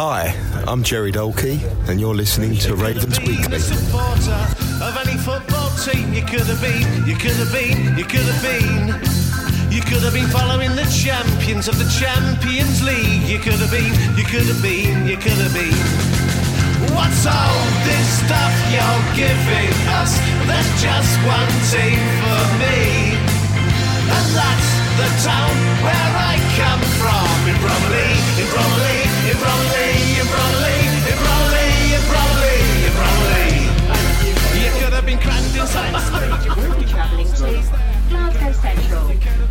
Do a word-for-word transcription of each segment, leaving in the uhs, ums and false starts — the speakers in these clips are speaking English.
Hi, I'm Jerry Dolkey, and you're listening to Ravens Weekly. Supporter of any football team you could have been, you could have been, you could have been. You could have been following the champions of the Champions League. You could have been, you could have been, you could have been. What's all this stuff you're giving us? There's just one team for me, and that's the town where I come from. In Bromley, in Bromley, in Bromley, in Bromley, in Bromley, in Bromley, in Bromley. You could have been crammed inside the street. We'll be travelling to Glasgow Central.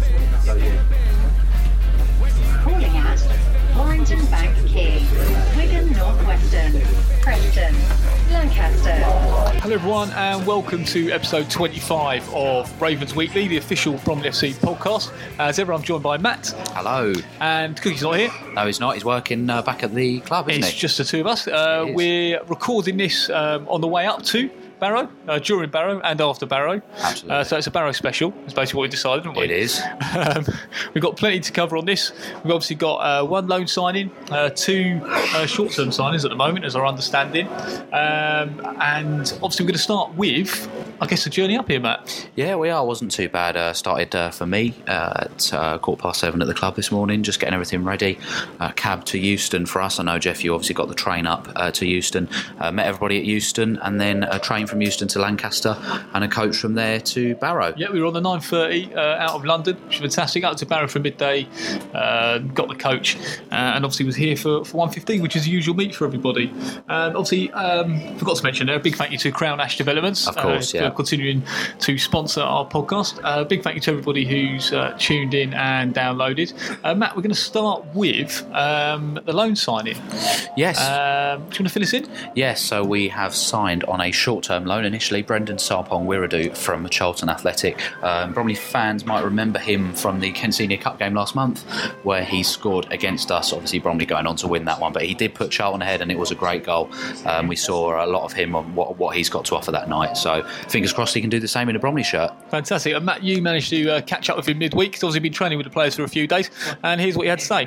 Calling at Warrington Bank Quay, Wigan Northwestern, Preston, Lancaster. Hello everyone and welcome to episode twenty-five of Ravens Weekly, the official Bromley F C podcast. As ever, I'm joined by Matt. Hello. And Cookie's not here. No, he's not. He's working uh, back at the club, isn't It's he? just the two of us. Uh, we're recording this um, on the way up to Barrow, uh, during Barrow and after Barrow. Absolutely. Uh, so it's a Barrow special. It's basically what we decided, haven't we? It is. Um, we've got plenty to cover on this. We've obviously got uh, one loan signing, uh, two uh, short-term signings at the moment, as our understanding. Um, and obviously we're going to start with, I guess, the journey up here, Matt. Yeah, we are. Wasn't too bad. Uh, started uh, for me uh, at uh, quarter past seven at the club this morning, just getting everything ready. Uh, cab to Euston for us. I know, Jeff, you obviously got the train up uh, to Euston. Uh, met everybody at Euston, and then a train from Euston to Lancaster, and a coach from there to Barrow. Yeah, we were on the nine thirty uh, out of London, which was fantastic. Out to Barrow for midday, uh, got the coach, uh, and obviously was here for, for one fifteen, which is the usual meet for everybody. And obviously, um, forgot to mention there, a big thank you to Crown Ash Developments, of course, uh, yeah, for continuing to sponsor our podcast. Uh, big thank you to everybody who's uh, tuned in and downloaded. Uh, Matt, we're going to start with um, the loan signing. Yes. Um, do you want to fill us in? Yes, so we have signed on a short-term loan initially Brendan Sarpong Wiradu from Charlton Athletic. Um, Bromley fans might remember him from the Kent Senior Cup game last month, where he scored against us. Obviously, Bromley going on to win that one, but he did put Charlton ahead, and it was a great goal. Um, we saw a lot of him on what, what he's got to offer that night. So, fingers crossed he can do the same in a Bromley shirt. Fantastic. And Matt, you managed to uh, catch up with him midweek. He's obviously been training with the players for a few days, and here's what he had to say.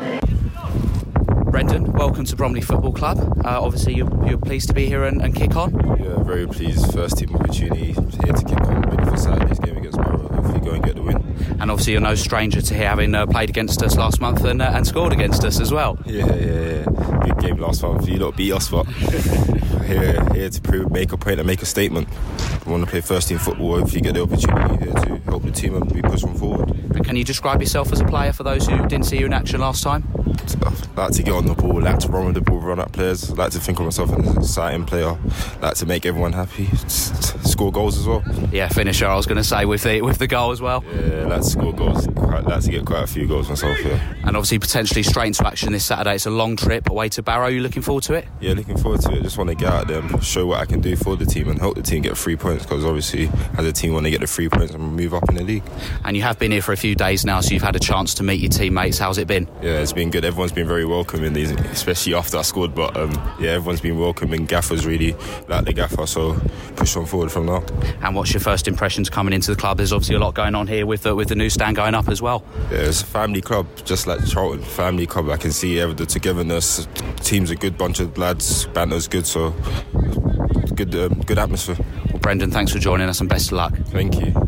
Brendan, welcome to Bromley Football Club. Uh, obviously, you're, you're pleased to be here and, and kick on. Yeah, very pleased. First team opportunity here to kick on, ready for Saturday's game against Barrow. Hopefully, go and get the win. And obviously, you're no stranger to having uh, played against us last month and, uh, and scored against us as well. Yeah, yeah, yeah. Big game last month. You lot beat us, but here, here to prove, make a point and make a statement. I want to play first team football. Hopefully, get the opportunity here to help the team and we push them forward. And can you describe yourself as a player for those who didn't see you in action last time? I like to get on the ball, like to run with the ball, run at players. I like to think of myself as an exciting player. I like to make everyone happy, score goals as well. Yeah, finisher. I was going to say with the with the goal as well. Yeah, I like to score goals. I like to get quite a few goals myself. Yeah. And obviously potentially straight into action this Saturday. It's a long trip away to Barrow. You looking forward to it? Yeah, looking forward to it. Just want to get out there and show what I can do for the team and help the team get three points. Because obviously, as a team, want to get the three points and move up in the league. And you have been here for a few days now, so you've had a chance to meet your teammates. How's it been? Yeah, it's been good. Everyone's been very welcoming, especially after I scored. But um, yeah, everyone's been welcoming. Gaffer's really like the gaffer, so push on forward from now. And what's your first impressions coming into the club? There's obviously a lot going on here with the, with the new stand going up as well. Yeah, it's a family club, just like Charlton. Family club. I can see the togetherness. The team's a good bunch of lads. Banter's good, so good, um, good atmosphere. Well, Brendan, thanks for joining us and best of luck. Thank you.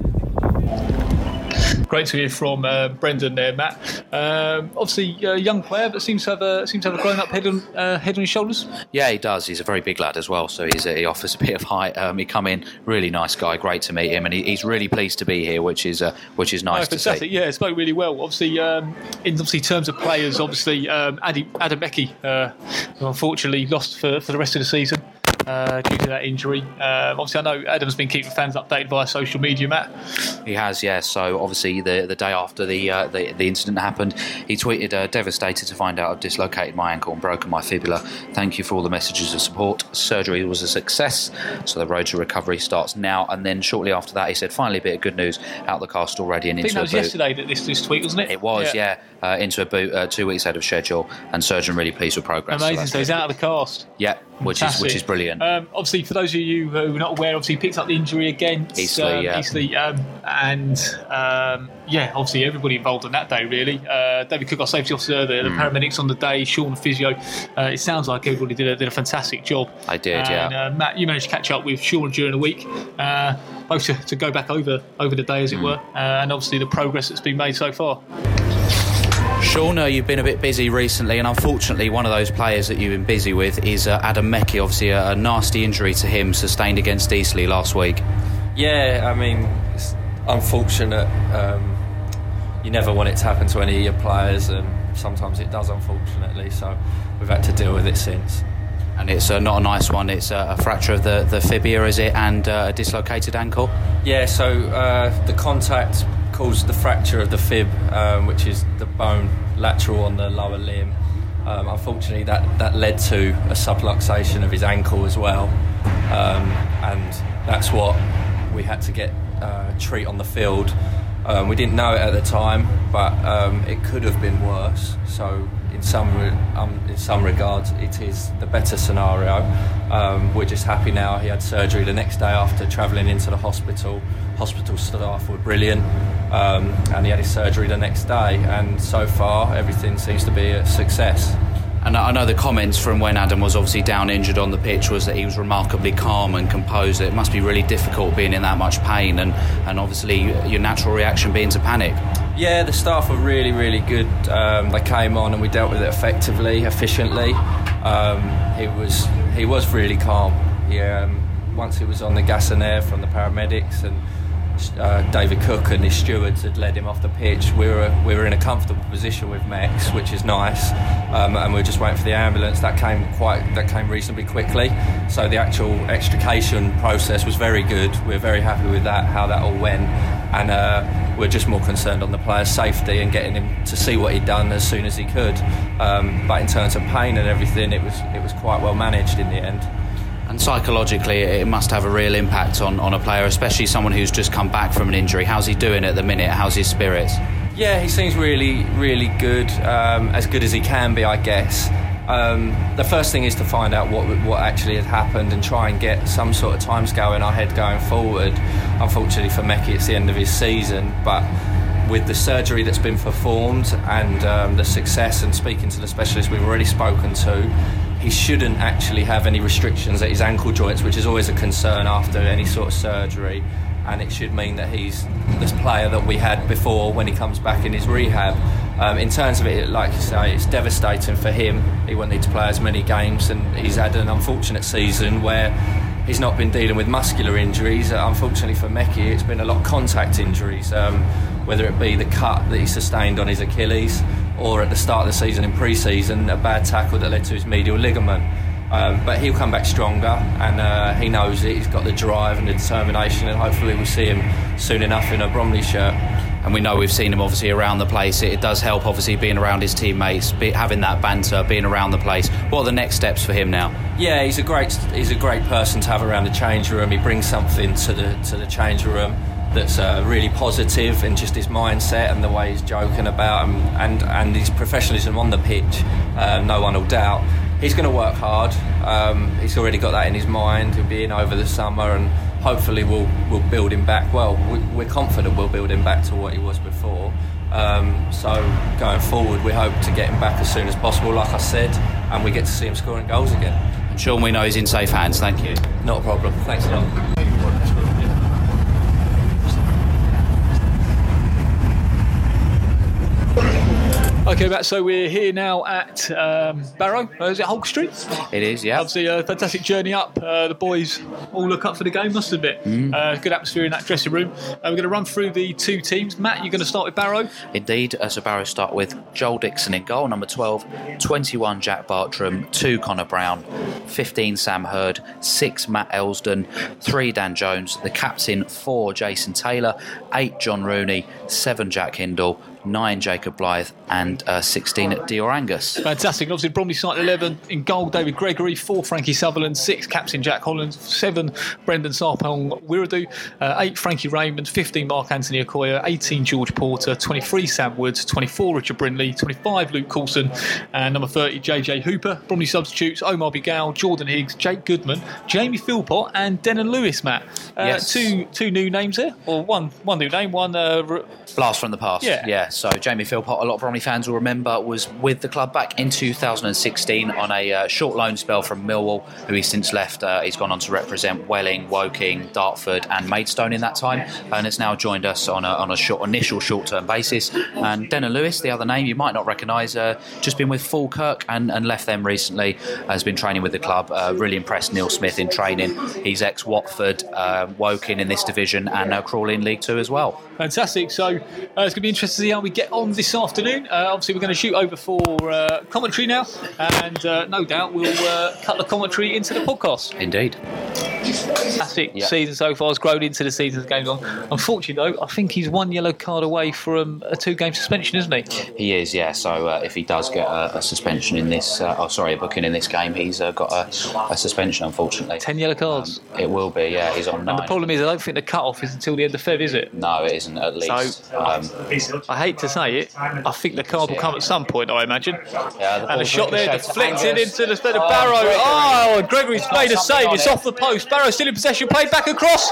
Great to hear from uh, Brendan there, Matt. Um, obviously, a young player, but seems to have a seems to have a grown-up head on uh, head on his shoulders. Yeah, he does. He's a very big lad as well, so he's, uh, he offers a bit of height. Um, he come in, really nice guy. Great to meet him, and he, he's really pleased to be here, which is uh, which is nice oh, to see. Fantastic. Yeah, spoke really well. Obviously, um, in obviously terms of players, obviously um, Adi, Adam Becky, uh, unfortunately lost for, for the rest of the season. Uh, due to that injury. Um, obviously, I know Adam's been keeping fans updated via social media, Matt. He has, yeah. So obviously, the the day after the uh, the, the incident happened, he tweeted, uh, "Devastated to find out I've dislocated my ankle and broken my fibula. Thank you for all the messages of support. Surgery was a success, so the road to recovery starts now." And then shortly after that, he said, "Finally, a bit of good news. Out the cast already and I into think that a was boot." yesterday that this, this tweet, wasn't it? It was, yeah. yeah. uh, into a boot uh, two weeks ahead of schedule, and surgeon really pleased with progress. Amazing. So, So he's out of the cast. yeah, which Fantastic. is which is brilliant. Um, obviously, for those of you who are not aware, obviously he picked up the injury against Eastleigh, um, yeah. Eastleigh, um, and um, yeah, obviously everybody involved on that day really. Uh, David Cook, our safety officer, the, the Mm. paramedics on the day, Sean, the physio. Uh, it sounds like everybody did a, did a fantastic job. I did, and, yeah. Uh, Matt, you managed to catch up with Sean during the week, uh, both to, to go back over over the day, as it Mm. were, uh, and obviously the progress that's been made so far. Sean, uh, you've been a bit busy recently, and unfortunately one of those players that you've been busy with is uh, Adam Meckie. Obviously a, a nasty injury to him sustained against Eastleigh last week. Yeah, I mean, it's unfortunate. Um, you never want it to happen to any of your players, and sometimes it does, unfortunately, so we've had to deal with it since. And it's uh, not a nice one. It's uh, a fracture of the, the fibula, is it, and uh, a dislocated ankle? Yeah, so uh, the contact caused the fracture of the fib, um, which is the bone lateral on the lower limb. Um, unfortunately, that, that led to a subluxation of his ankle as well, um, and that's what we had to get uh, treat on the field. Um, we didn't know it at the time, but um, it could have been worse. So, in some re- um, in some regards, it is the better scenario. Um, we're just happy now. He had surgery the next day after travelling into the hospital. Hospital staff were brilliant, um, and he had his surgery the next day. And so far, everything seems to be a success. And I know the comments from when Adam was obviously down injured on the pitch was that he was remarkably calm and composed. It must be really difficult being in that much pain, and, and obviously your natural reaction being to panic. Yeah, the staff were really, really good. Um, they came on and we dealt with it effectively, efficiently. Um, he was he was really calm. He, um, once he was on the gas and air from the paramedics, and Uh, David Cook and his stewards had led him off the pitch. We were we were in a comfortable position with Mex, which is nice, um, and we were just waiting for the ambulance. That came quite that came reasonably quickly. So the actual extrication process was very good. We're very happy with that, how that all went, and uh, we're just more concerned on the player's safety and getting him to see what he'd done as soon as he could. Um, but in terms of pain and everything, it was it was quite well managed in the end. And psychologically, it must have a real impact on, on a player, especially someone who's just come back from an injury. How's he doing at the minute? How's his spirits? Yeah, he seems really, really good, um, as good as he can be, I guess. Um, the first thing is to find out what what actually had happened and try and get some sort of timescale in our head going forward. Unfortunately for Meckie, it's the end of his season, but with the surgery that's been performed and um, the success, and speaking to the specialists we've already spoken to, he shouldn't actually have any restrictions at his ankle joints, which is always a concern after any sort of surgery, and it should mean that he's this player that we had before when he comes back in his rehab. Um, in terms of it, like you say, it's devastating for him. He won't need to play as many games, and he's had an unfortunate season where he's not been dealing with muscular injuries. Uh, unfortunately for Meckie, it's been a lot of contact injuries, um, whether it be the cut that he sustained on his Achilles, or at the start of the season in pre-season, a bad tackle that led to his medial ligament. Um, but he'll come back stronger, and uh, he knows it. He's got the drive and the determination, and hopefully we'll see him soon enough in a Bromley shirt. And we know we've seen him obviously around the place. It, it does help obviously being around his teammates, be, having that banter, being around the place. What are the next steps for him now? Yeah, he's a great he's a great person to have around the change room. He brings something to the to the change room that's uh, really positive, and just his mindset and the way he's joking about him, and, and his professionalism on the pitch, uh, no one will doubt. He's going to work hard. Um, he's already got that in his mind. He'll be in over the summer, and hopefully we'll we'll build him back. Well, we, we're confident we'll build him back to what he was before. Um, so going forward, we hope to get him back as soon as possible, like I said, and we get to see him scoring goals again. And Sean, we know he's in safe hands. Thank you. Not a problem. Thanks a lot. Okay, Matt, so we're here now at um, Barrow. Uh, is it Hulk Street? It is, yeah. Obviously, a fantastic journey up. Uh, the boys all look up for the game, must admit. Mm. Uh, good atmosphere in that dressing room. Uh, we're going to run through the two teams. Matt, you're going to start with Barrow? Indeed. Uh, so Barrow start with Joel Dixon in goal, number twelve, twenty-one Jack Bartram, two Connor Brown, fifteen Sam Hurd, six Matt Elsden, three Dan Jones, the captain four Jason Taylor, eight John Rooney, seven Jack Hindle, nine Jacob Blythe, and uh, sixteen Dior Angus. Fantastic. Obviously, Bromley starting eleven in goal, David Gregory, four Frankie Sutherland, six captain Jack Holland, seven Brendan Sarpong Wiradoo, uh, eight Frankie Raymond, fifteen Mark Anthony Okoye, eighteen George Porter, twenty-three Sam Woods, twenty-four Richard Brindley, twenty-five Luke Coulson, and number thirty J J Hooper. Bromley substitutes Omar Bigal, Jordan Higgs, Jake Goodman, Jamie Philpott, and Denon Lewis. Matt, uh, yes. two two new names there, or one one new name, one uh, r- blast from the past. Yeah. yeah. So Jamie Philpott, a lot of Bromley fans will remember, was with the club back in two thousand sixteen on a uh, short loan spell from Millwall, who he's since left. Uh, he's gone on to represent Welling, Woking, Dartford, and Maidstone in that time, and has now joined us on a, on a short initial short-term basis. And Denon Lewis, the other name you might not recognise, uh, just been with Falkirk and, and left them recently. Has been training with the club. Uh, really impressed Neil Smith in training. He's ex-Watford, uh, Woking in this division, and now Crawley in League Two as well. Fantastic. So uh, it's going to be interesting to see how we get on this afternoon. Uh, obviously, we're going to shoot over for uh, commentary now, and uh, no doubt we'll uh, cut the commentary into the podcast. Indeed. Fantastic Yep. season so far. Has grown into the season as game's on. Unfortunately, though, I think he's one yellow card away from a two-game suspension, isn't he? He is, yeah. So uh, if he does get a, a suspension in this, uh, oh sorry, a booking in this game, he's uh, got a, a suspension, unfortunately. Ten yellow cards. Um, it will be, yeah. He's on nine. And the problem is, I don't think the cut-off is until the end of February, is it? No, it isn't. At least. So, um, I hate to say it, I think the card will come at some point, I imagine. yeah, the And a ball's shot there ricocheted to deflected Angus. into the spot of Oh, Barrow. Gregory. Oh, and Gregory's He's got made a something save. on It's it. off the post. Barrow still in possession. Played back across.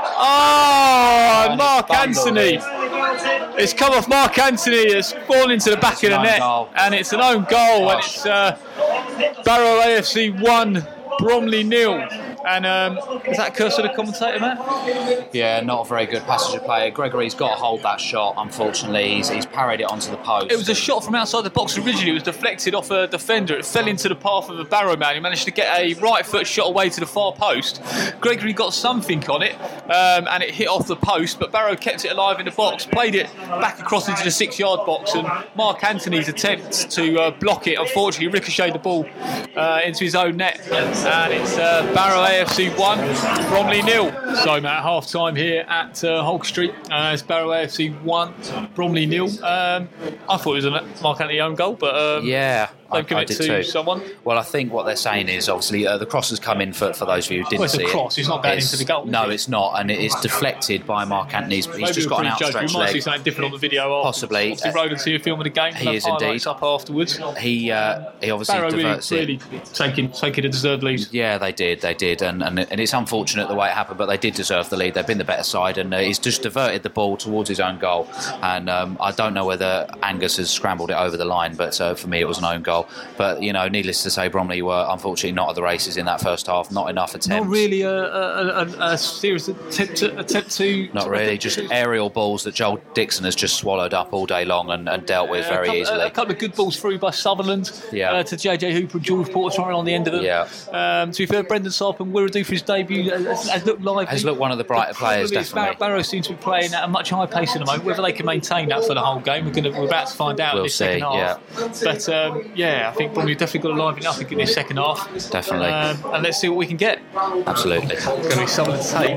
Oh, and Mark bundled Anthony. in. It's come off Mark Anthony. It's fallen into the back It's of the an own net. goal. And it's an own goal. And Gosh. it's uh, Barrow A F C one, Bromley nil. And um, is that curse of the commentator, Matt? Yeah, not a very good passenger player. Gregory's got to hold that shot, unfortunately. He's, he's parried it onto the post. It was a shot from outside the box originally. It was deflected off a defender. It fell into the path of a Barrow man. He managed to get a right foot shot away to the far post. Gregory got something on it, um, and it hit off the post, but Barrow kept it alive in the box, played it back across into the six-yard box, and Mark Anthony's attempt to uh, block it, unfortunately, ricocheted the ball uh, into his own net. And it's uh, Barrow A F C one, Bromley nil. So, Matt, half-time here at uh, Holk Street. Uh, it's Barrow A F C one, Bromley nil. Um, I thought it was a Mark Anthony own goal, but um, Yeah, I, they've given I it did to too. someone. Well, I think what they're saying is obviously uh, the cross has come in for, for those of you who didn't Well, it's a see cross, it. it's not going It's- into the goal, is No, it? it's not, and it is deflected by Mark Anthony's. He's Maybe just we're got an pretty judged. outstretched We might see leg. something different on the video afterwards. Possibly. Obviously, Uh, Roland see a film of the game. he We'll is have highlights indeed. up afterwards. He uh, he obviously Barrow really, diverts it. really taking, taking a deserved lead. Yeah, they did, they did, and, and and it's unfortunate the way it happened, but they did deserve the lead. They've been the better side, and uh, he's just diverted the ball towards his own goal. And um, I don't know whether Angus has scrambled it over the line, but uh, for me it was an own goal. But you know, needless to say, Bromley were unfortunately not at the races in that first half. Not enough attempts. Not really a, a, a, a serious attempt to, attempt to. Not to- really, just aerial balls that Joel Dixon has just swallowed up all day long and, and dealt with Yeah, very a couple, easily. A couple of good balls through by Sutherland Yeah. uh, to J J Hooper and George Porter trying on the end of them. Yeah. Um, to be fair, Brendan Sarpong Wiradoo for his debut has, has looked lively. Has looked one of the brighter players, problem is definitely. Bar- Barrow seems to be playing at a much higher pace at the moment. Whether they can maintain that for the whole game, we're, gonna, we're about to find out We'll in this see, second half. But um, yeah, I think Bromley definitely got to liven up in this second half. Definitely. Um, and let's see what we can get. Absolutely. It's going to be Sutherland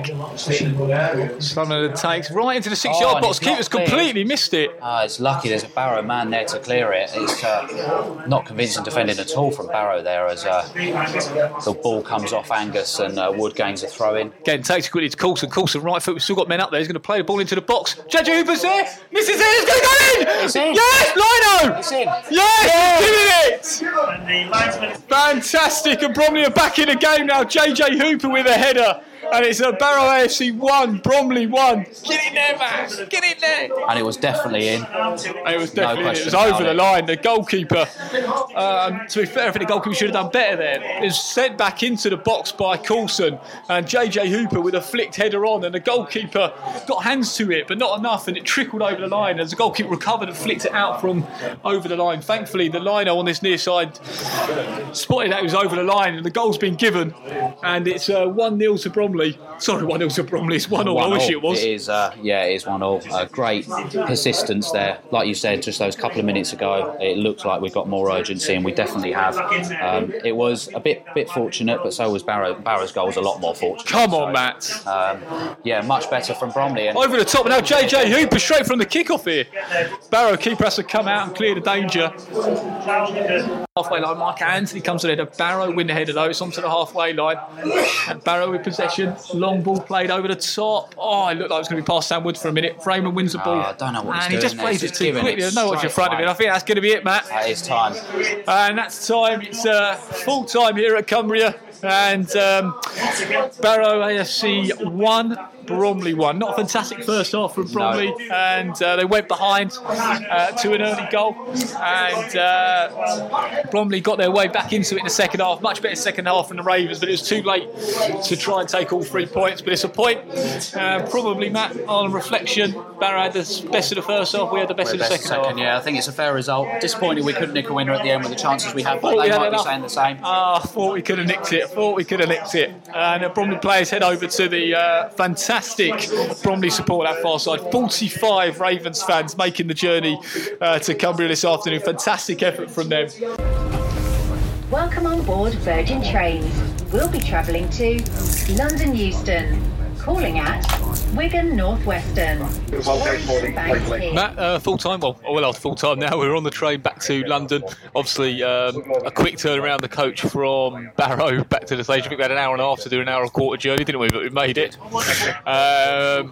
take. Sutherland takes right into the six-yard Oh, and box. it's not Keeper's cleared. completely missed it. Uh, it's lucky there's a Barrow man there to clear it. It's uh, not convincing defending at all from Barrow there as uh, the ball comes off Angus and uh, Wood gains a throw in. Again, takes it quickly to Coulson. Coulson, right foot. We've still got men up there. He's going to play the ball into the box. J J Hooper's there. Misses it. It's going to go in. It's in. Yes, Lino. It's in. Yes, he's doing it. Fantastic. And Bromley are back in the game now. J J Hooper with a header. And it's a Barrow A F C one, Bromley one. Get in there, man. Get in there. And it was definitely in. And it was definitely No in. It was question over about the it. line. The goalkeeper, um, to be fair, I think the goalkeeper should have done better there. It was sent back into the box by Coulson and J J Hooper with a flicked header on, and the goalkeeper got hands to it, but not enough, and it trickled over the line as the goalkeeper recovered and flicked it out from over the line. Thankfully, the lino on this near side spotted that it was over the line, and the goal's been given, and it's uh, one nil to Bromley. Bromley. Sorry, one nil to Bromley. It's one all. I One wish all. it was. It is, uh, yeah, it is one all. Uh, great persistence there. Like you said, just those couple of minutes ago, it looked like we got more urgency, and we definitely have. Um, it was a bit bit fortunate, but so was Barrow. Barrow's goal was a lot more fortunate. Come on, so, Matt. Um, yeah, much better from Bromley. And Over the top now, J J Hooper straight from the kick-off here. Barrow keeper has to come out and clear the danger. Halfway line, Mark Anthony comes to the head of Barrow, win the header though, it's onto the halfway line. And Barrow with possession, long ball played over the top. Oh, it looked like it was going to be past Sam Wood for a minute. Raymond wins the ball. Oh, I don't know what he's and doing he just there. plays He's it just too giving quickly. it There's no one in straight front of it. away. I think that's going to be it, Matt. That is time. And that's time. It's uh, full time here at Cumbria. And um, Barrow A F C one, Bromley one. Not a fantastic first half from Bromley, No. and uh, they went behind uh, to an early goal. And uh, Bromley got their way back into it in the second half. Much better second half than the Ravens, but it was too late to try and take all three points. But it's a point. Uh, probably, Matt, on reflection, Barrow had the best of the first half. We had the best of the Best second, half. yeah, I think it's a fair result. Disappointed we couldn't nick a winner at the end with the chances we had, but Thought we they had might be enough. saying the same. Ah, thought we could have nicked it. Thought we could have nicked it. And the Bromley players head over to the uh, fantastic Bromley support at far side. forty-five Ravens fans making the journey uh, to Cumbria this afternoon. Fantastic effort from them. Welcome on board Virgin Trains. We'll be travelling to London Euston, calling at Wigan Northwestern. Bank here. Matt, uh, full time. Well, well, after full time now. We're on the train back to London. Obviously, um, a quick turn around the coach from Barrow back to the station. I think we had an hour and a half to do an hour and a quarter journey, didn't we? But we made it. Um,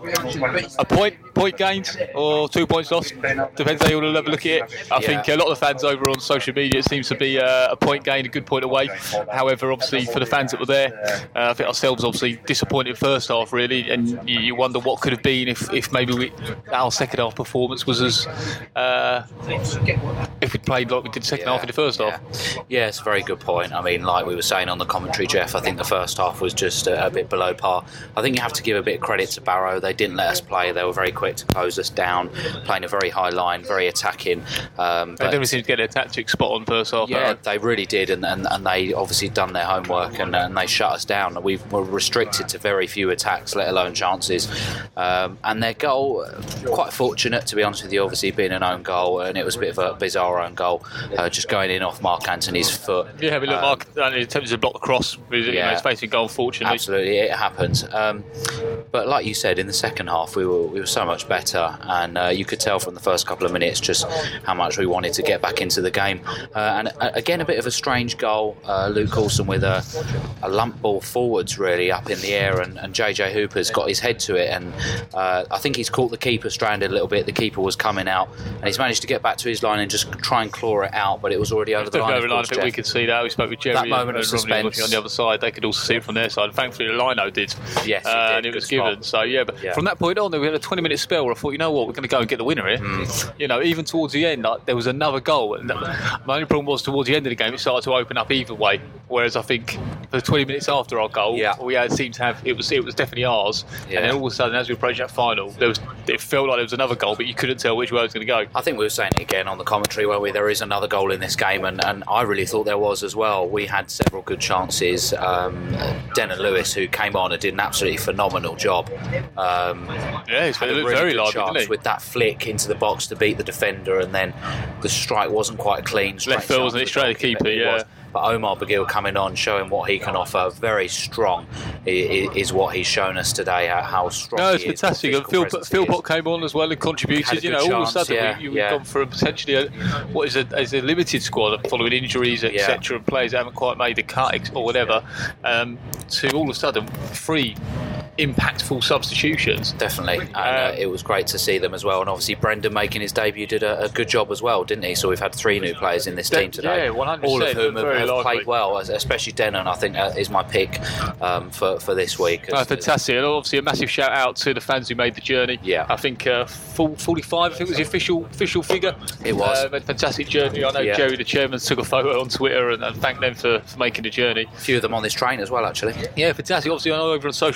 a point, point gained, or two points lost. Depends how you want to have a look at it. I Yeah. think a lot of the fans over on social media, it seems to be uh, a point gained, a good point away. However, obviously for the fans that were there, uh, I think ourselves obviously disappointed first half really, and you, you wonder what could have been if, if maybe we, our second half performance was as uh, if we played like we did second half in the first yeah. half. Yeah, it's a very good point. I mean, like we were saying on the commentary, Jeff, I think the first half was just a, a bit below par. I think you have to give a bit of credit to Barrow. They didn't let us play. They were very quick to close us down, playing a very high line, very attacking. Um, They but never seemed to get their tactics spot on first half. yeah, Barrow. they really did, and, and, and they obviously done their homework, and, and they shut us down. We were restricted to very few attacks, let alone chances. Um, and their goal, quite fortunate to be honest with you, obviously being an own goal, and it was a bit of a bizarre own goal, uh, just going in off Mark Anthony's foot. Yeah, but look, Um, Mark Anthony attempted to block the cross. You know, yeah. he's facing goal, fortunately. Absolutely, it happens. Um, but like you said, in the second half, we were we were so much better, and uh, you could tell from the first couple of minutes just how much we wanted to get back into the game. Uh, and uh, again, a bit of a strange goal. Uh, Luke Coulson with a, a lump ball forwards, really up in the air, and, and J J Hooper's got his head to it, and uh, I think he's caught the keeper stranded a little bit. The keeper was coming out, and he's managed to get back to his line and just try and claw it out, but it was already over the line. Over Of the line, I course, think we Jeff. could see that. We spoke with Jerry That moment and, of and Romney suspense. on the other side. They could also see it from their side. Thankfully, the lino did. Yes, it uh, did. and it Good was given. spot. So yeah, but Yeah. from that point on, we had a twenty-minute spell where I thought, you know what, we're going to go and get the winner here. Mm. You know, even towards the end, like, there was another goal. And my only problem was towards the end of the game, it started to open up either way. Whereas I think for twenty minutes after our goal, Yeah. we had seemed to have it was it was definitely ours. Yeah. And then all of a sudden, as we approached that final, there was it felt like there was another goal, but you couldn't tell which way it was going to go. I think we were saying it again on the commentary, where we there is another goal in this game, and, and I really thought there was as well. We had several good chances. Um, Denon Lewis, who came on and did an absolutely phenomenal job. Um, Yeah, he's had a looked really very good lively, chance didn't he? with that flick into the box to beat the defender, and then the strike wasn't quite clean. Straight Left foot, chance wasn't it? for Straight to the goalkeeper. keeper, It yeah. was. But Omar Bagil coming on, showing what he can offer, very strong, i- i- is what he's shown us today. How, how strong No, it's he is, fantastic. what And physical Phil, presence he Phil is. Pot came on as well and contributed. Had a You good know, all of a chance, sudden yeah, we, you've yeah. gone from potentially a, what is a, is a limited squad following injuries, et cetera, and players that haven't quite made the cut ex- or whatever, um, to all of a sudden three impactful substitutions. Definitely, and uh, Um, it was great to see them as well. And obviously, Brendan making his debut did a, a good job as well, didn't he? So we've had three new players in this De- team today, yeah, one hundred all of percent, whom have, very have lively. played well, as- especially Denon. I think uh, is my pick um, for for this week. Oh, fantastic. And obviously, a massive shout out to the fans who made the journey. Yeah. I think uh, full forty-five, I think was the official official figure. It was. Uh, made a fantastic journey. I know Yeah. Jerry, the chairman, took a photo on Twitter and, and thanked them for, for making the journey. A few of them on this train as well, actually. Yeah, fantastic. Obviously, I know over on social media, a few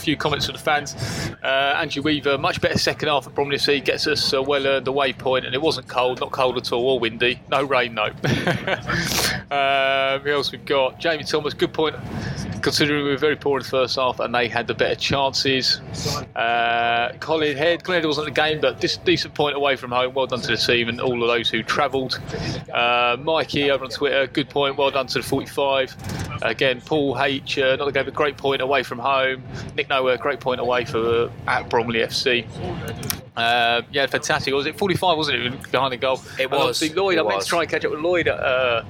few comments from the fans. Uh, Angie Weaver, much better second half at Bromley F C, gets us a well-earned away point, and it wasn't cold, not cold at all, or windy. No rain, no. uh, who else we've got? Jamie Thomas, good point, considering we were very poor in the first half and they had the better chances. Uh, Colin Head, Colin Head wasn't the game, but this decent point away from home. Well done to the team and all of those who travelled. Uh, Mikey over on Twitter, good point, well done to the forty-five. Again, Paul H, uh, not the game, but great point away from home. Nick Nowhere, great point away for uh, at Bromley F C. Uh, yeah, fantastic. Was it forty-five, wasn't it, behind the goal? It was. And Lloyd, it I meant was. to try and catch up with Lloyd at, uh,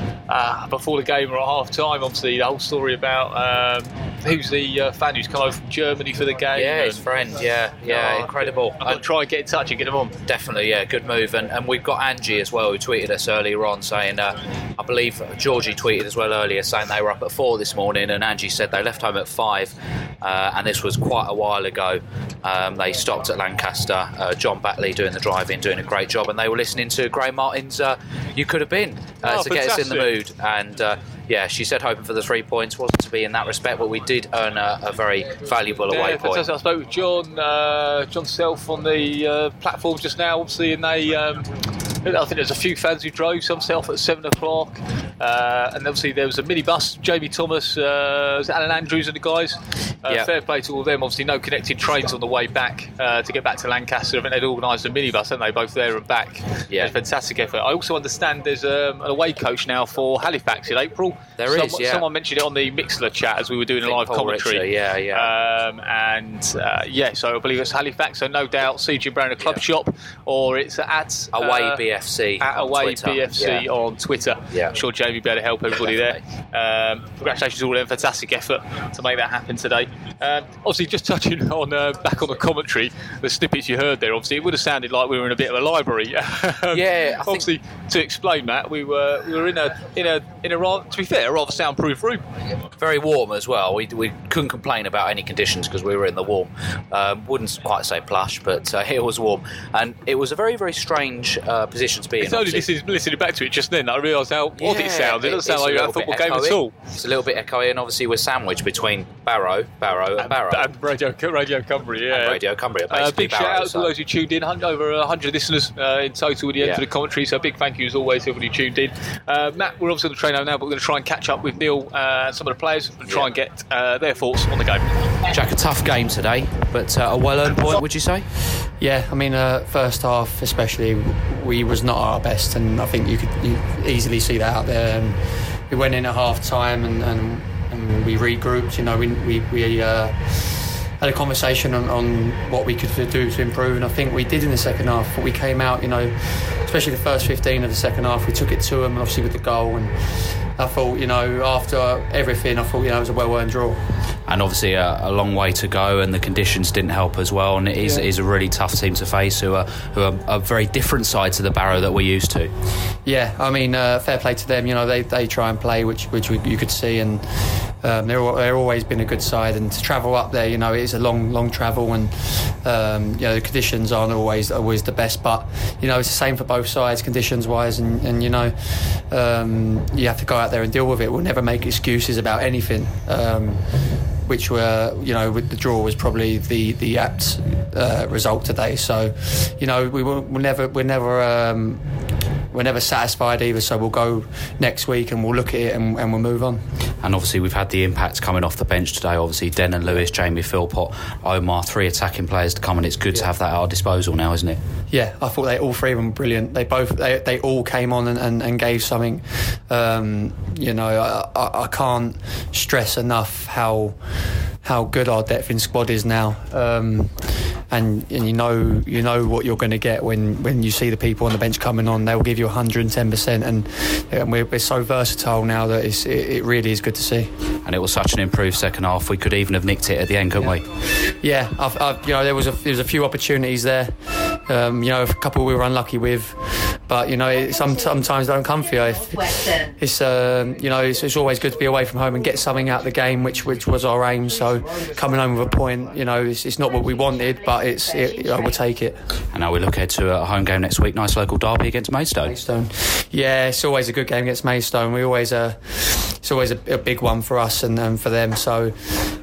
uh, before the game or at half time. Obviously, the whole story about um, who's the uh, fan who's come over from Germany for the game. Yeah, his friend, yeah, yeah, Oh, incredible. I'm going to try and get in touch and get him on. Definitely, yeah, good move. And, and we've got Angie as well, who tweeted us earlier on saying, uh, I believe Georgie tweeted as well earlier saying they were up at four this morning, and Angie said they left home at five, uh, and this was quite a while ago. Um, they stopped at Lancaster, uh, John Batley doing the driving, doing a great job, and they were listening to Gray Martin's uh, You Could Have Been uh, Oh, to get us in the fantastic. mood. And uh, yeah, she said hoping for the three points, wasn't to be in that respect, but we did earn a, a very valuable away Yeah, point. fantastic. I spoke with John, uh, John Self on the uh, platform just now, obviously, and they. Um, I think there's a few fans who drove some self at seven o'clock, uh, and obviously there was a minibus. Jamie Thomas, uh, was it Alan Andrews and the guys. Uh, Yeah. Fair play to all of them. Obviously, no connected trains on the way back uh, to get back to Lancaster. I think they'd organised a minibus, hadn't they? Both there and back. Yeah. A fantastic effort. I also understand there's um, an away coach now for Halifax in April. There is, Some- yeah. Someone mentioned it on the Mixler chat as we were doing a I think live Paul commentary. Richter, yeah, yeah. Um, and uh, yeah, so I believe it's Halifax. So no doubt, C G Brown a club Yeah. shop, or it's at Away uh, B F C at on Away Twitter. B F C Yeah. on Twitter. Yeah. I'm sure Jamie will be able to help everybody there. Um, congratulations to all of them. Fantastic effort to make that happen today. Um, obviously, just touching on uh, back on the commentary, the snippets you heard there. Obviously, it would have sounded like we were in a bit of a library. Um, Yeah, I think- obviously, to explain that, we were we were in a in a in a rather, to be fair, a rather soundproof room. Very warm as well. We, we couldn't complain about any conditions because we were in the warm. Um, wouldn't quite say plush, but uh, it was warm. And it was a very, very strange uh, position to be It's in. only obviously. listening, listening back to it just then that I realised how odd it Yeah, sounds. It doesn't it's sound like a you're at a little football bit game at echoey. all. It's a little bit echoey, and obviously we're sandwiched between Barrow, Barrow, and Barrow. And Radio, Radio Cumbria, yeah. And Radio Cumbria, Uh, basically big shout Barrow, out to so- those who tuned in. hun- Over one hundred listeners uh, in total at the end Yeah. for the commentary. So big thank you as always to everybody who tuned in. Uh, Matt, we're obviously on the train home now, but we're going to try and catch up with Neil uh, and some of the players and try Yeah. and get uh, their thoughts on the game. Jack, a tough game today, but uh, a well-earned point, would you say? Yeah, I mean, uh, first half especially, we was not our best, and I think you could you easily see that out there. And we went in at half time and, and, and we regrouped. You know, we we, we uh, had a conversation on, on what we could do to improve, and I think we did in the second half. We came out, you know, especially the first fifteen of the second half, we took it to them, obviously with the goal, and I thought, you know, after everything, I thought, you know, it was a well-earned draw. And obviously a, a long way to go, and the conditions didn't help as well. And it is, Yeah. it is a really tough team to face, who are who are a very different side to the Barrow that we're used to. Yeah, I mean, uh, fair play to them. You know, they, they try and play, which which we, you could see, and um, they're al- they're always been a good side. And to travel up there, you know, it is a long long travel, and um, you know the conditions aren't always always the best. But you know, it's the same for both sides, conditions wise, and, and you know, um, you have to go out there and deal with it. We'll never make excuses about anything. Um, which were, you know, with the draw was probably the the apt uh, result today. So, you know, we will we'll never we're never um, we're never satisfied either. So we'll go next week and we'll look at it and, and we'll move on. And obviously we've had the impacts coming off the bench today. Obviously Denon Lewis, Jamie Philpott, Omar, three attacking players to come, and it's good to have that at our disposal now, isn't it? Yeah, I thought they all three of them were brilliant. They both they, they all came on and, and, and gave something. Um, you know, I, I, I can't stress enough how how good our depth in squad is now. Um, and, and you know you know what you're going to get when, when you see the people on the bench coming on. They'll give you one hundred ten percent, and, and we're, we're so versatile now that it's, it, it really is good to see. And it was such an improved second half. We could even have nicked it at the end, couldn't we? Yeah, I've, I've, you know, there was a there was a few opportunities there. Um, you know, a couple we were unlucky with, but you know, it, some sometimes don't come for you. If, Western. it's um, you know, it's, it's always good to be away from home and get something out of the game, which which was our aim. So coming home with a point, you know, it's, it's not what we wanted, but it's it, you know, we'll take it. And now we look ahead to a home game next week. Nice local derby against Maidstone. Maidstone. Yeah, it's always a good game against Maidstone. We always uh, it's always a, a big one for us and, and for them. So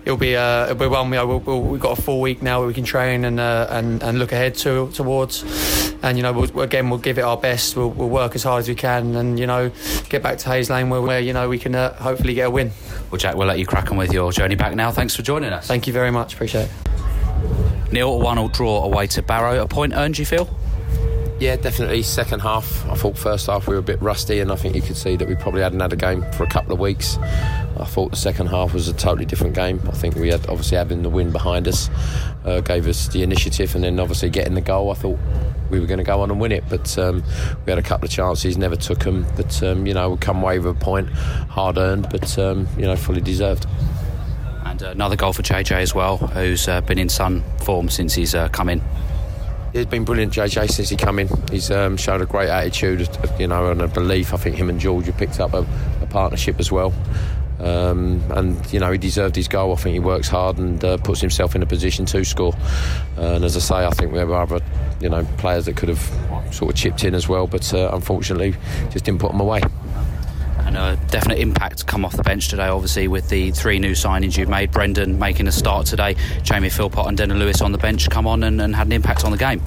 it'll be uh, it'll be one. You know, we'll, we'll, we've got a full week now where we can train and uh, and and look ahead to towards, and you know, we'll, again we'll give it our best. We'll, we'll work as hard as we can, and you know, get back to Hayes Lane where, where you know we can uh, hopefully get a win. Well, Jack, we'll let you crack on with your journey back now. Thanks for joining us. Thank you very much. Appreciate it. Neil, a one-all draw away to Barrow. A point earned, you feel? Yeah, definitely. Second half, I thought first half we were a bit rusty, and I think you could see that we probably hadn't had a game for a couple of weeks. I thought the second half was a totally different game. I think we had, obviously having the win behind us uh, gave us the initiative, and then obviously getting the goal, I thought we were going to go on and win it, but um, we had a couple of chances, never took them, but um, you know, we come away with a point, hard earned, but um, you know, fully deserved. And uh, another goal for J J as well, who's uh, been in sun form since he's uh, come in. He's been brilliant, J J, since he come in. He's um, showed a great attitude, you know, and a belief. I think him and George have picked up a, a partnership as well. Um, and you know, he deserved his goal. I think he works hard and uh, puts himself in a position to score. Uh, and as I say, I think we have other, you know, players that could have sort of chipped in as well, but uh, unfortunately, just didn't put them away. And a definite impact to come off the bench today, obviously, with the three new signings you've made. Brendan making a start today, Jamie Philpott and Denner Lewis on the bench come on and, and had an impact on the game.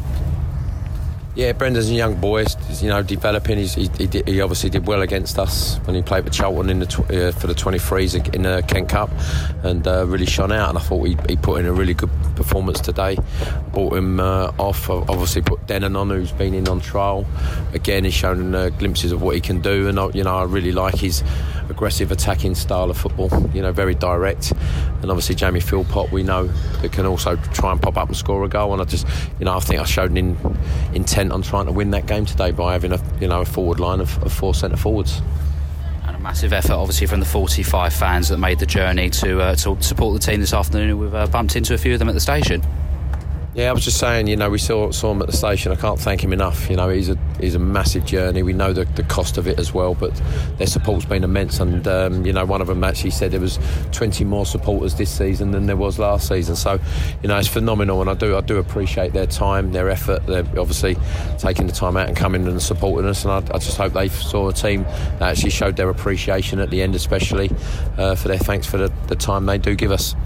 Yeah, Brendan's a young boy, you know, developing. He's, he, he, did, he obviously did well against us when he played for Charlton in the tw- uh, for the twenty-threes in the Kent Cup, and uh, really shone out. And I thought he, he put in a really good performance today. Brought him uh, off. Obviously put Denon on, who's been in on trial. Again, he's shown uh, glimpses of what he can do, and you know, I really like his aggressive attacking style of football. You know, very direct. And obviously Jamie Philpott, we know that can also try and pop up and score a goal. And I just, you know, I think I showed an in, intent on trying to win that game today by having a, you know, a forward line of, of four centre forwards. And a massive effort, obviously, from the forty-five fans that made the journey to uh, to support the team this afternoon. We've uh, bumped into a few of them at the station. Yeah, I was just saying, you know, we saw saw him at the station. I can't thank him enough. You know, he's a he's a massive journey. We know the, the cost of it as well, but their support's been immense. And um, you know, one of them actually said there was twenty more supporters this season than there was last season. So, you know, it's phenomenal, and I do I do appreciate their time, their effort. They're obviously taking the time out and coming and supporting us. And I, I just hope they saw a team that actually showed their appreciation at the end, especially uh, for their thanks for the, the time they do give us.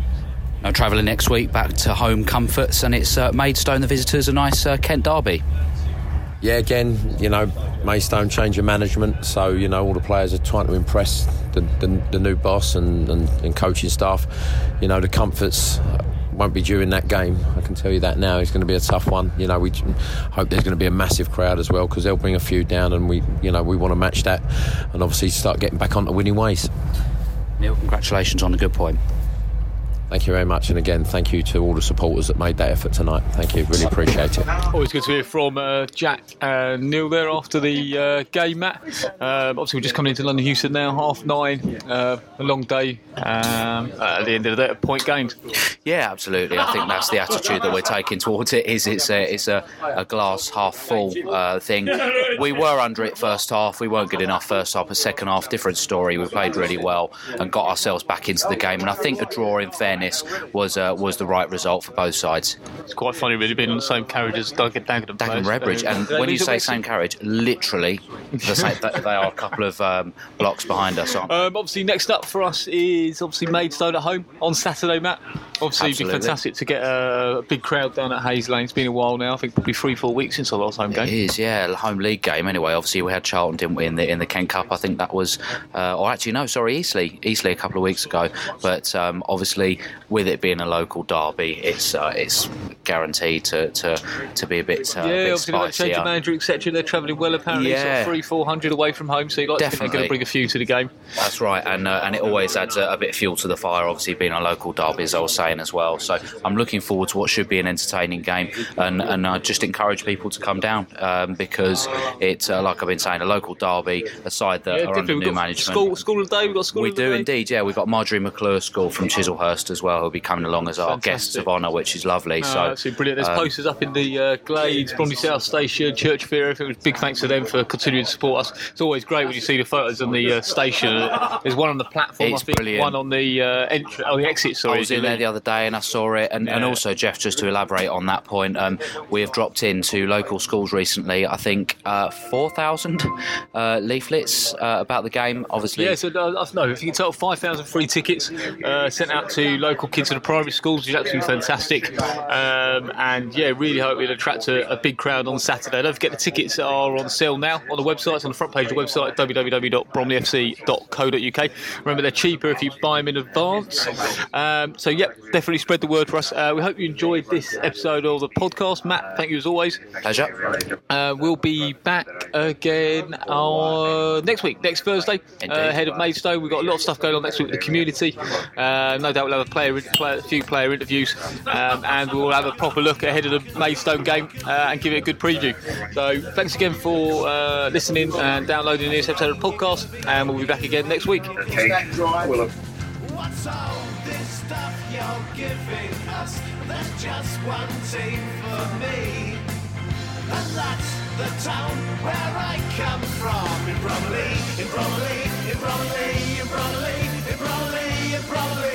Now travelling next week back to home comforts, and it's uh, Maidstone, the visitors, a nice uh, Kent derby. Yeah, again, you know, Maidstone change of management, so you know all the players are trying to impress the, the, the new boss and, and, and coaching staff. You know, the comforts won't be during that game. I can tell you that now. It's going to be a tough one. You know, we hope there's going to be a massive crowd as well, because they'll bring a few down, and we, you know, we want to match that and obviously start getting back onto winning ways. Neil, congratulations on a good point. Thank you very much, and again, thank you to all the supporters that made that effort tonight. Thank you, really appreciate it. Always good to hear from uh, Jack and Neil there after the uh, game, Matt. Um, obviously, we're just coming into London Euston now, half nine, uh, a long day. Um, at the end of the day, a point gained. Yeah, absolutely. I think that's the attitude that we're taking towards it. Is it's a it's a, a glass half full uh, thing. We were under it first half. We weren't good enough first half. A second half, different story. We played really well and got ourselves back into the game. And I think a draw, in fairness, was uh, was the right result for both sides. It's quite funny, really, being on the same carriage as Dagenham and Dagenham Redbridge. And when you say same carriage, literally, the same, they are a couple of um, blocks behind us. Aren't they? Um, obviously, next up for us is obviously Maidstone at home on Saturday, Matt. Obviously, it'd be fantastic to get a big crowd down at Hayes Lane. It's been a while now. I think probably three, four weeks since our last home game. It is, yeah, the home league game. Anyway, obviously we had Charlton, didn't we, in the in the Kent Cup? I think that was, uh, or actually no, sorry, Eastleigh, Eastleigh a couple of weeks ago. But um, obviously, with it being a local derby, it's uh, it's guaranteed to, to, to be a bit uh, yeah, a bit obviously they've changed the manager, et cetera. They're travelling well, apparently, yeah. sort of three, four hundred away from home. So you like to think they're going to bring a few to the game. That's right, and uh, and it always adds a, a bit of fuel to the fire. Obviously, being a local derby, as I was saying as well. So I'm looking forward to what should be an entertaining game, and and I just encourage people to come down um, because it's uh, like I've been saying, a local derby, a side that yeah, are under new management. School, school of the day. We've got school. We of the do day. indeed. Yeah, we've got Marjorie McClure School from Chislehurst as well, who'll be coming along as our Fantastic. guests of honour, which is lovely. No, so absolutely brilliant. There's um, posters up in the uh, Glades, Bromley South Station, Church Fair. Everything. Big thanks to them for continuing to support us. It's always great when you see the photos on the uh, station. There's one on the platform. It's I think brilliant. One on the uh, entry, oh, the exit. Sorry, I was in there the other day and I saw it. And, yeah. and also, Jeff, just to elaborate on that point, um, we have dropped into local schools recently, I think uh, four thousand uh, leaflets uh, about the game, obviously. Yeah, so uh, no, if you can tell, five thousand free tickets uh, sent out to local kids in the private schools, which is absolutely fantastic. Um, and yeah, really hope it'll attract a, a big crowd on Saturday. Don't forget the tickets are on sale now on the website. It's on the front page of the website, w w w dot bromley f c dot co dot u k. Remember, they're cheaper if you buy them in advance. Um, so yeah, definitely spread the word for us. Uh, we hope you enjoyed this episode of the podcast. Matt, thank you as always. Pleasure. Uh, we'll be back again uh, next week, next Thursday, uh, ahead of Maidstone. We've got a lot of stuff going on next week with the community. Uh, no doubt we'll have a, player, player, a few player interviews, um, and we'll have a proper look ahead of the Maidstone game uh, and give it a good preview. So thanks again for uh, listening and downloading this episode of the podcast, and we'll be back again next week. Okay. What's all this stuff you're giving us? There's just one team for me, and that's the town where I come from. In Bromley, in Bromley, in Bromley, in Bromley, in Bromley, in Bromley.